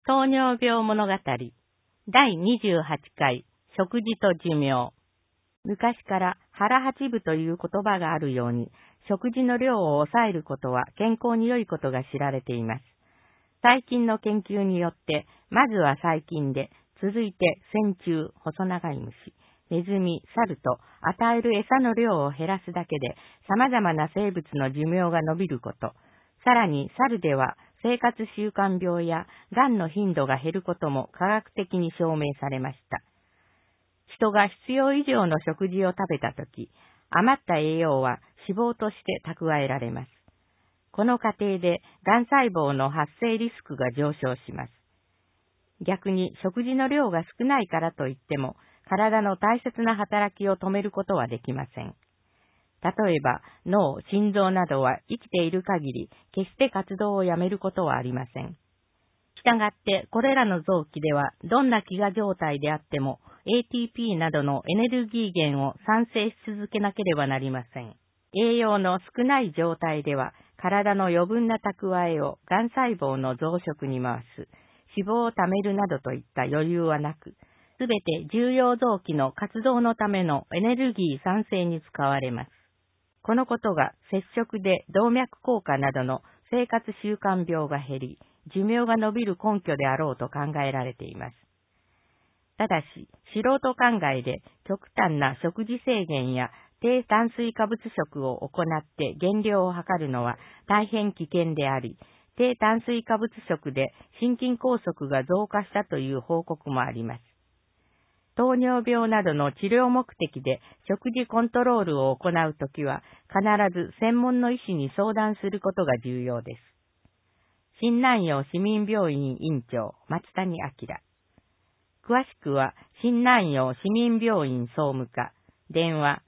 糖尿病物語第28回食事と寿命。昔から腹八分という言葉があるように、食事の量を抑えることは健康に良いことが知られています。最近の研究によって、まずは細菌で、続いて線虫、細長い虫、ネズミ、猿と与える餌の量を減らすだけで様々な生物の寿命が延びること、さらに猿では生活習慣病や癌の頻度が減ることも科学的に証明されました。人が必要以上の食事を食べたとき、余った栄養は脂肪として蓄えられます。この過程で癌細胞の発生リスクが上昇します。逆に食事の量が少ないからといっても、体の大切な働きを止めることはできません。例えば、脳、心臓などは生きている限り、決して活動をやめることはありません。したがって、これらの臓器では、どんな飢餓状態であっても、ATP などのエネルギー源を産生し続けなければなりません。栄養の少ない状態では、体の余分な蓄えを癌細胞の増殖に回す、脂肪を貯めるなどといった余裕はなく、すべて重要臓器の活動のためのエネルギー産生に使われます。このことが摂食で動脈硬化などの生活習慣病が減り、寿命が延びる根拠であろうと考えられています。ただし、素人考えで極端な食事制限や低炭水化物食を行って減量を図るのは大変危険であり、低炭水化物食で心筋梗塞が増加したという報告もあります。糖尿病などの治療目的で食事コントロールを行うときは、必ず専門の医師に相談することが重要です。新南陽市民病院院長、松谷明。詳しくは、新南陽市民病院総務課、電話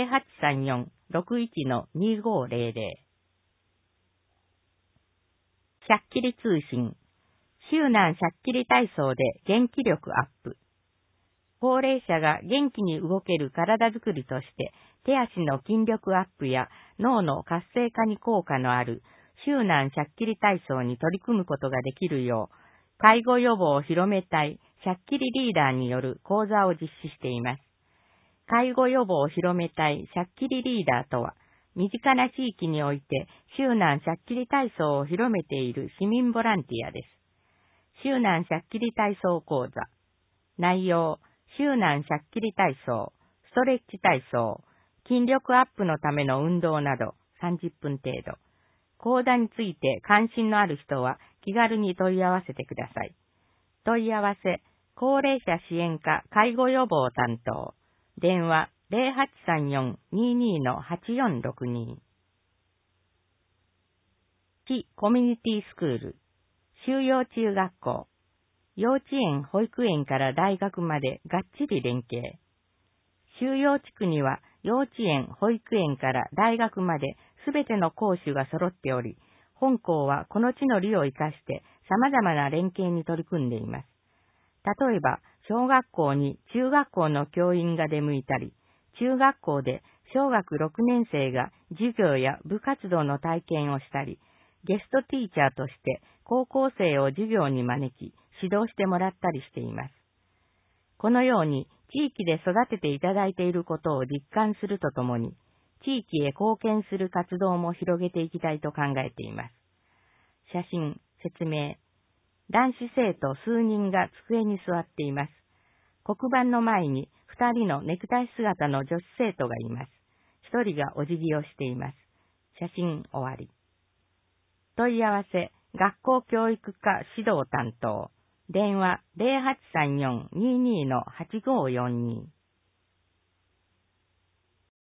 0834-61-2500。しゃっきり通信。周南しゃっきり体操で元気力アップ。高齢者が元気に動ける体づくりとして、手足の筋力アップや脳の活性化に効果のある周南しゃっきり体操に取り組むことができるよう、介護予防を広めたいしゃっきりリーダーによる講座を実施しています。介護予防を広めたいしゃっきりリーダーとは、身近な地域において周南しゃっきり体操を広めている市民ボランティアです。周南しゃっきり体操講座。内容、周南しゃっきり体操、ストレッチ体操、筋力アップのための運動など30分程度。講座について関心のある人は気軽に問い合わせてください。問い合わせ、高齢者支援課介護予防担当。電話 0834-22-8462。市コミュニティスクール。修養中学校。幼稚園、保育園から大学までがっちり連携。修養地区には幼稚園、保育園から大学まですべての校舎が揃っており、本校はこの地の利を生かして様々な連携に取り組んでいます。例えば、小学校に中学校の教員が出向いたり、中学校で小学6年生が授業や部活動の体験をしたり、ゲストティーチャーとして高校生を授業に招き、指導してもらったりしています。このように地域で育てていただいていることを実感するとともに、地域へ貢献する活動も広げていきたいと考えています。写真、説明。男子生徒数人が机に座っています。黒板の前に2人のネクタイ姿の女子生徒がいます。1人がお辞儀をしています。写真終わり。問い合わせ、学校教育課指導担当。電話 0834-22-8542。